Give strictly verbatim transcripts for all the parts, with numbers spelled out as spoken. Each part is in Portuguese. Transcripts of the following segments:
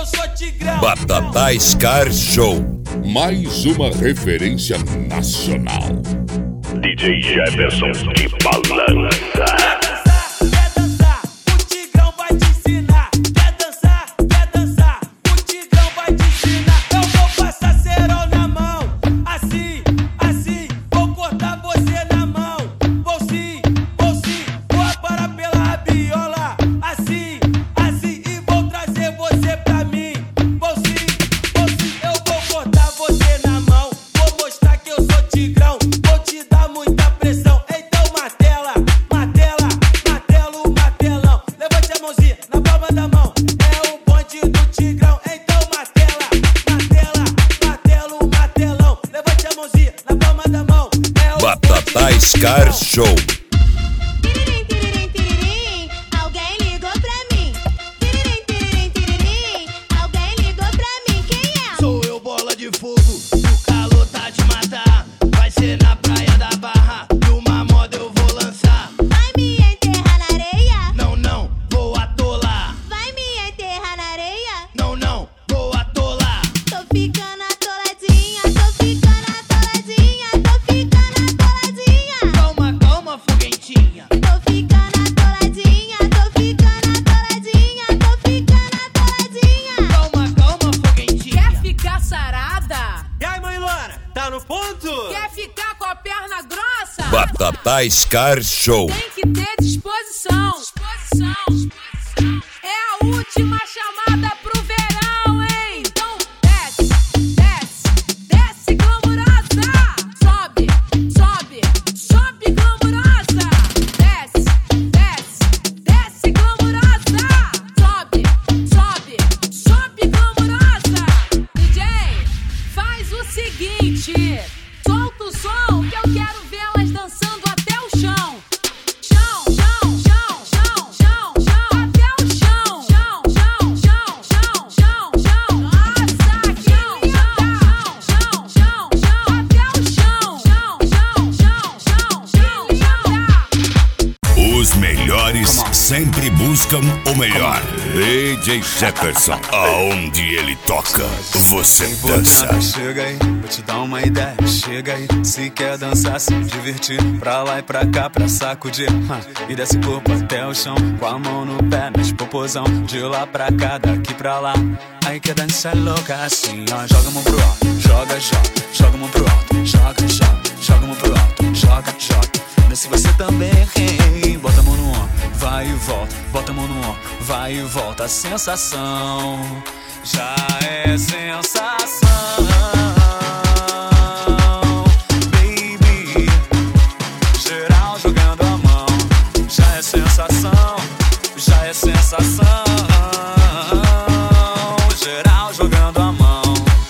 eu sou tigrão. Batatais Car Show. Mais uma referência nacional. D J Jefferson de Balança. Batatais Car Show. Tiririm, tiririm, tiririm, alguém ligou pra mim. Tiririm, tiririm, tiririm, alguém ligou pra mim. Quem é? Sou eu, bola de fogo, o calor tá de matar. Vai ser na praia da Barra, numa moda eu vou lançar. Vai me enterrar na areia? Não, não, vou atolar. Vai me enterrar na areia? Não, não, vou atolar. Tô ficando atoladinha, tô ficando atoladinha, tô ficando atoladinha. Calma, calma, foguentinha. Tô ficando atoladinha, tô ficando atoladinha, tô ficando atoladinha. Calma, calma, foguentinha. Quer ficar sarada? E aí, mãe Loura, tá no ponto? Quer ficar com a perna grossa? Batatais Car Show. Tem que ter disposição. Disposição. É a última chamada pro verão, hein? Então desce, desce, desce glamurosa. Sobe, sobe, sobe glamurosa. Desce, desce, desce glamurosa. Sobe, sobe, sobe glamurosa. D J, faz o seguinte, solta o som que eu quero vê-las dançando até o chão. Chão, chão, chão, chão, chão, chão, até o chão. Chão, chão, chão, chão, chão, chão. Nossa, que legal. Chão, chão, chão, até o chão. Chão, chão, chão, chão, chão, chão. Os melhores sempre buscam o melhor. D J Jefferson, aonde ele toca, você dança. Chega aí, vou te dar uma ideia. Chega aí, se quer dançar, se divertir, pra lá e pra cá, pra sacudir, e desce o corpo até o chão, com a mão no pé, mexe popozão, de lá pra cá, daqui pra lá. Aí quer dançar louca assim, ó. Joga a mão pro alto, joga, joga, joga a mão pro alto, joga, joga, joga a mão pro alto, joga, joga. Desce você também, hein? Bota a mão no ombro, vai e volta, bota a mão no ombro, vai e volta. A sensação já é sensação. Baby, geral jogando a mão, já é sensação, já é sensação. Geral jogando a mão.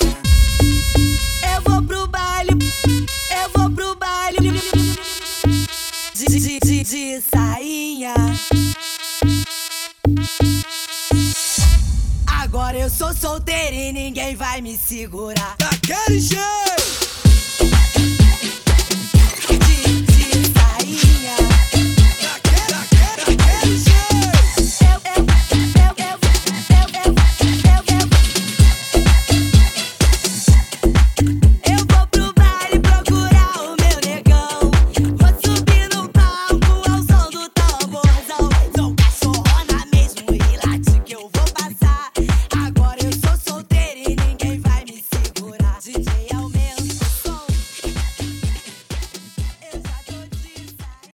Eu vou pro baile, eu vou pro baile de, de, de, de sainha. Agora eu sou solteira e ninguém vai me segurar. Daquele jeito.